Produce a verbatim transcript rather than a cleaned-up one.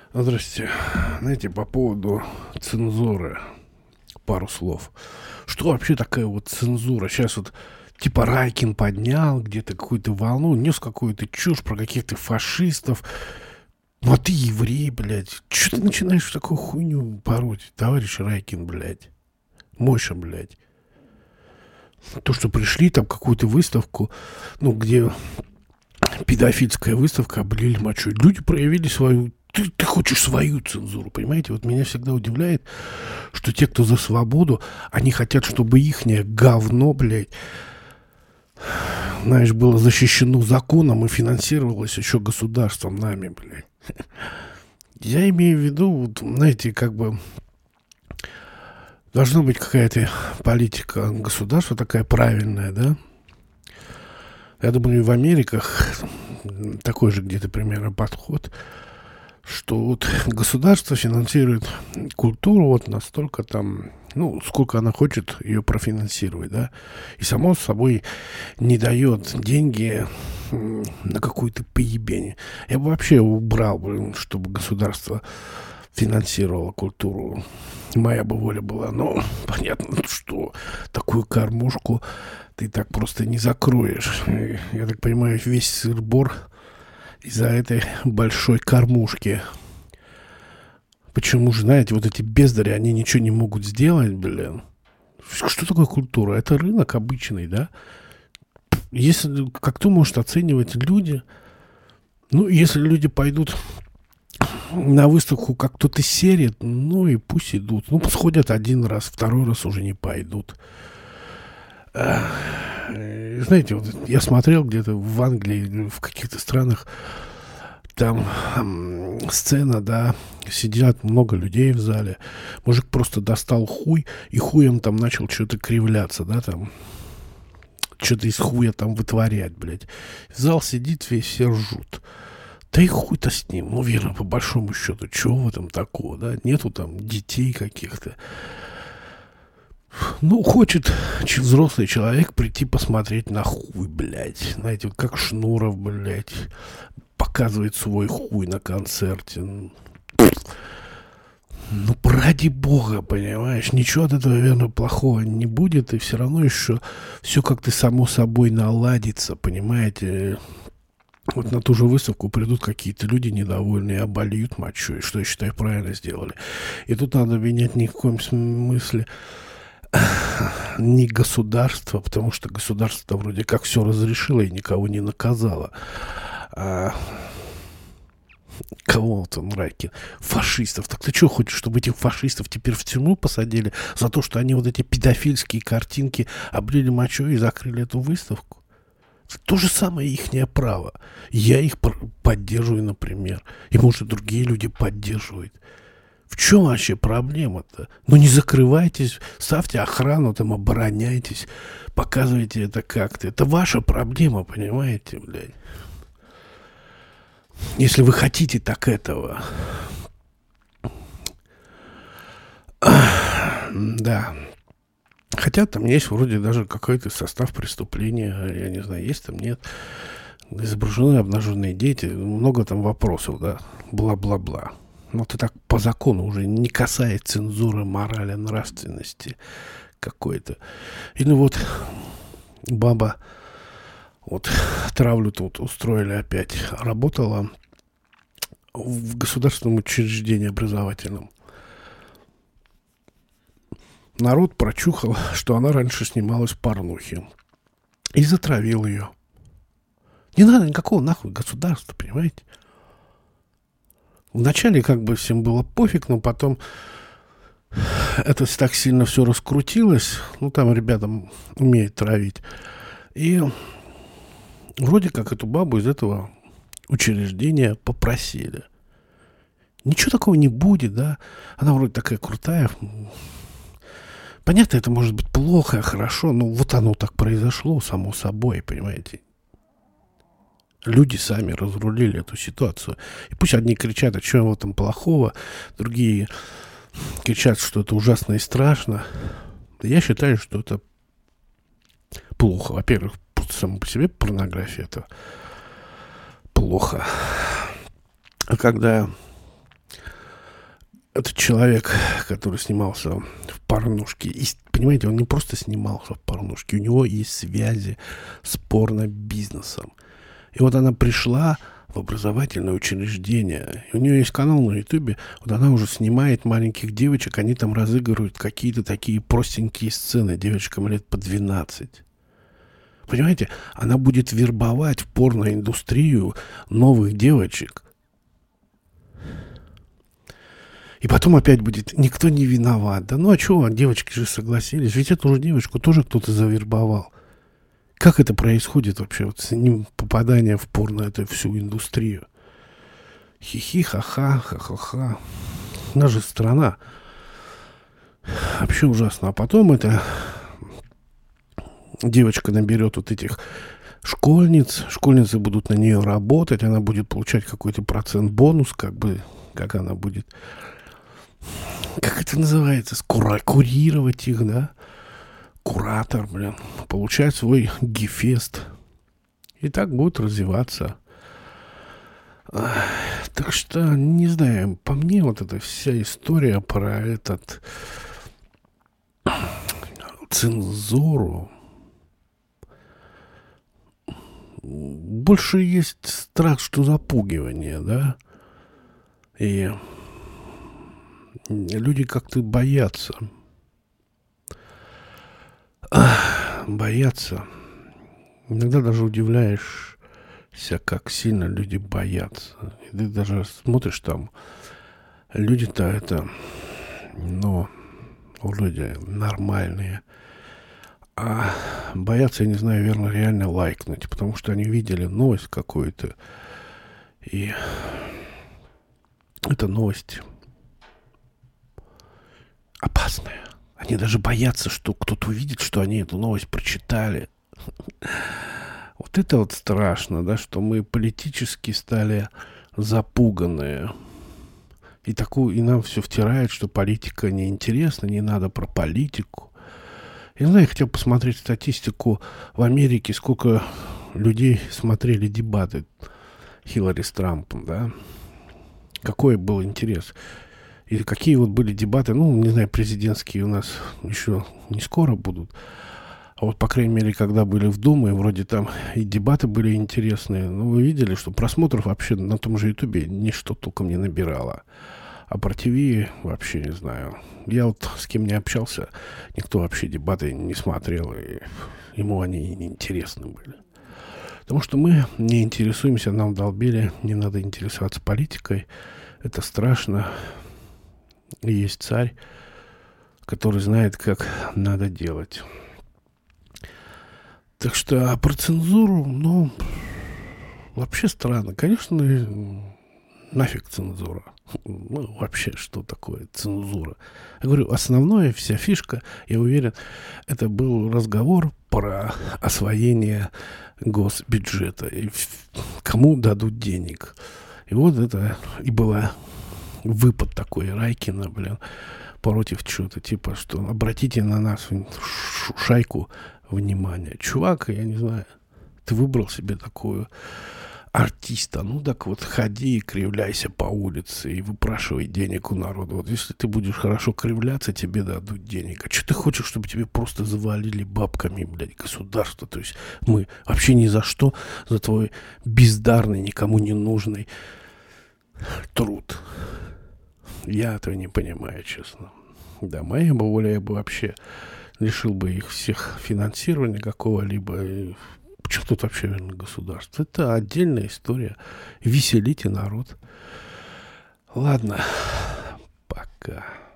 Здрасте. Знаете, по поводу цензуры пару слов. Что вообще такая вот цензура? Сейчас вот типа Райкин поднял где-то какую-то волну, нес какую-то чушь про каких-то фашистов. Ну, а ты еврей, блядь. Че ты начинаешь такую хуйню пороть, товарищ Райкин, блядь? Мойша, блядь. То, что пришли там какую-то выставку, ну, где педофильская выставка, облили мочой. Люди проявили свою... Ты, ты хочешь свою цензуру, понимаете? Вот меня всегда удивляет, что те, кто за свободу, они хотят, чтобы ихнее говно, блядь, знаешь, было защищено законом и финансировалось еще государством нами, блядь. Я имею в виду, вот, знаете, как бы должна быть какая-то политика государства такая правильная, да? Я думаю, и в Америках такой же где-то примерно подход, что вот государство финансирует культуру вот настолько там, ну, сколько она хочет ее профинансировать, да, и само собой не дает деньги на какую-то поебень. Я бы вообще убрал, блин, чтобы государство финансировало культуру. Моя бы воля была, но понятно, что такую кормушку ты так просто не закроешь. И, я так понимаю, весь сыр-бор из-за этой большой кормушки. Почему же, знаете, вот эти бездари, они ничего не могут сделать, блин. Что такое культура? Это рынок обычный, да? Если, как кто может оценивать люди? Ну, если люди пойдут на выставку, как кто-то серит, ну и пусть идут. Ну, сходят один раз, второй раз уже не пойдут. Знаете, вот я смотрел где-то в Англии, в каких-то странах, там эм, сцена, да, сидят много людей в зале. Мужик просто достал хуй и хуем там начал что-то кривляться, да, там. Что-то из хуя там вытворять, блядь. Зал сидит весь, все ржут. Да и хуй-то с ним, ну, верно, по большому счету. Чего в этом такого, да? Нету там детей каких-то. Ну, хочет взрослый человек прийти посмотреть на хуй, блядь. Знаете, вот как Шнуров, блядь, показывает свой хуй на концерте. Ну, ради бога, понимаешь, ничего от этого, наверное, плохого не будет, и все равно еще все как-то само собой наладится, понимаете. Вот на ту же выставку придут какие-то люди недовольные, обольют мочой, что я считаю правильно сделали. И тут надо менять ни в коем смысле не государство, потому что государство вроде как все разрешило и никого не наказало. А кого там Райкин? Фашистов. Так ты что хочешь, чтобы этих фашистов теперь в тюрьму посадили за то, что они вот эти педофильские картинки облили мочой и закрыли эту выставку? Это то же самое ихнее право. Я их поддерживаю, например. И, может, другие люди поддерживают. В чем вообще проблема-то? Ну, не закрывайтесь, ставьте охрану, там, обороняйтесь, показывайте это как-то. Это ваша проблема, понимаете, блядь? Если вы хотите так этого. Да. Хотя там есть вроде даже какой-то состав преступления, я не знаю, есть там, нет. Изображены обнаженные дети, много там вопросов, да, бла-бла-бла. Но это так по закону уже не касается цензуры, морали, нравственности какой-то. И ну вот баба, вот травлю тут устроили опять, работала в государственном учреждении образовательном. Народ прочухал, что она раньше снималась в порнухе. И затравил ее. Не надо никакого нахуй государства, понимаете? Вначале как бы всем было пофиг, но потом это так сильно все раскрутилось. Ну, там ребята умеют травить. И вроде как эту бабу из этого учреждения попросили. Ничего такого не будет, да? Она вроде такая крутая. Понятно, это может быть плохо, хорошо, но вот оно так произошло, само собой, понимаете? Люди сами разрулили эту ситуацию. И пусть одни кричат, а что в этом плохого, другие кричат, что это ужасно и страшно. Я считаю, что это плохо. Во-первых, само по себе порнография — это плохо. А когда этот человек, который снимался в порнушке, и, понимаете, он не просто снимался в порнушке, у него есть связи с порно-бизнесом. И вот она пришла в образовательное учреждение, и у нее есть канал на Ютубе, вот она уже снимает маленьких девочек, они там разыгрывают какие-то такие простенькие сцены девочкам лет по двенадцать. Понимаете, она будет вербовать в порноиндустрию новых девочек. И потом опять будет, никто не виноват. Да ну а чего, девочки же согласились. Ведь эту же девочку тоже кто-то завербовал. Как это происходит вообще, вот с ним попадание в порно, эту всю индустрию? Хи-хи, ха-ха, ха-ха-ха. Наша страна. Вообще ужасно. А потом эта девочка наберет вот этих школьниц. Школьницы будут на нее работать. Она будет получать какой-то процент бонус, как бы, как она будет... Как это называется? Скура- курировать их, да? Куратор, блин. Получать свой гефест. И так будет развиваться. Ах, так что, не знаю, по мне вот эта вся история про этот цензуру. Больше есть страх, что запугивание, да? И люди как-то боятся. Ах, боятся. Иногда даже удивляешься, как сильно люди боятся. И ты даже смотришь там, люди-то это, ну, вроде нормальные. А боятся, я не знаю, верно, реально лайкнуть, потому что они видели новость какую-то. И эта новость опасная. Они даже боятся, что кто-то увидит, что они эту новость прочитали. Вот это вот страшно, да, что мы политически стали запуганные. И, такую, и нам все втирают, что политика неинтересна, не надо про политику. Я знаю, я хотел посмотреть статистику в Америке, сколько людей смотрели дебаты Хиллари с Трампом, да. Какой был интерес. И какие вот были дебаты, ну, не знаю, президентские у нас еще не скоро будут. А вот, по крайней мере, когда были в Думе, вроде там и дебаты были интересные. Ну, вы видели, что просмотров вообще на том же Ютубе ничто толком не набирало. А про ТВ вообще не знаю. Я вот с кем не общался, никто вообще дебаты не смотрел, и ему они не интересны были. Потому что мы не интересуемся, нам долбили, не надо интересоваться политикой. Это страшно. И есть царь, который знает, как надо делать. Так что, а про цензуру, ну, вообще странно. Конечно, нафиг цензура. Ну, вообще, что такое цензура? Я говорю, основная вся фишка, я уверен, это был разговор про освоение госбюджета. И кому дадут денег. И вот это и была выпад такой Райкина, блин, против чего-то, типа, что обратите на нас шайку внимания. Чувак, я не знаю, ты выбрал себе такую артиста, ну так вот ходи и кривляйся по улице и выпрашивай денег у народа. Вот если ты будешь хорошо кривляться, тебе дадут денег. А что ты хочешь, чтобы тебе просто завалили бабками, блядь, государство? То есть мы вообще ни за что, за твой бездарный, никому не нужный труд. Я этого не понимаю, честно. Да, моя бы воля, я бы вообще лишил бы их всех финансирования какого-либо. Почему тут вообще, наверное, государство? Это отдельная история. Веселите народ. Ладно, пока.